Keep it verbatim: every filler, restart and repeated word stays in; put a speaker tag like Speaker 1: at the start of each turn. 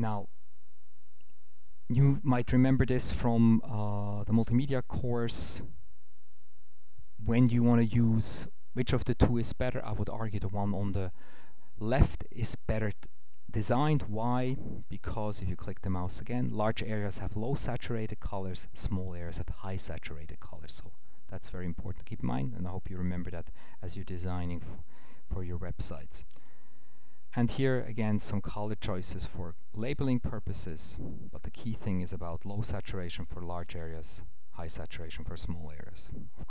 Speaker 1: Now, you might remember this from uh, the multimedia course. When you want to use which of the two is better, I would argue the one on the left is better designed. Why? Because if you click the mouse again, large areas have low saturated colors, small areas have high saturated colors. So that's very important to keep in mind, and I hope you remember that as you're designing for your websites. And here again some color choices for labeling purposes, but the key thing is about low saturation for large areas, high saturation for small areas.